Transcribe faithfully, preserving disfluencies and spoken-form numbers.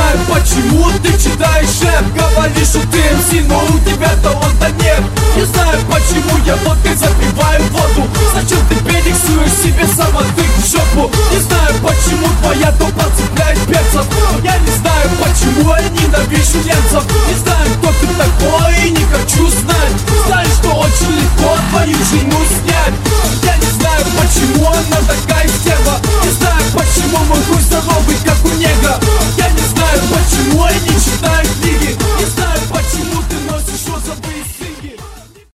знаю, почему ты читаешь рэп. Говоришь, что ты эм си, но у тебя таланта нет. Не знаю, почему я водкой запиваю воду. Зачем ты перексуешь себе самотык в жопу? Не знаю, почему твоя топа цепляет перцев. Я не знаю, почему я ненавижу немцев. Не знаю, кто ты такой и не хочу знать. Знаешь, что очень легко твою жену снять.